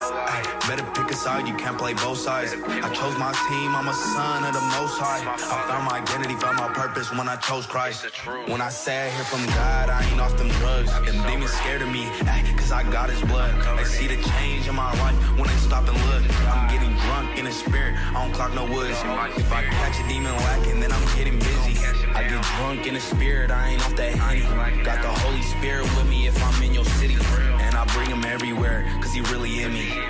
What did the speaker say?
Ay, better pick a side, you can't play both sides. I chose my team, I'm a son of the Most High. I found my identity, found my purpose when I chose Christ. When I say I hear from God, I ain't off them drugs. Them demons scared of me, cause I got his blood. They see the change in my life when they stop and look. I'm getting drunk in the spirit, I don't clock no woods. If I catch a demon lacking, then I'm getting busy. I get drunk in the spirit, I ain't off that Henny. Got the Holy Spirit with me if I'm in your city. And I bring him everywhere, cause he really in me.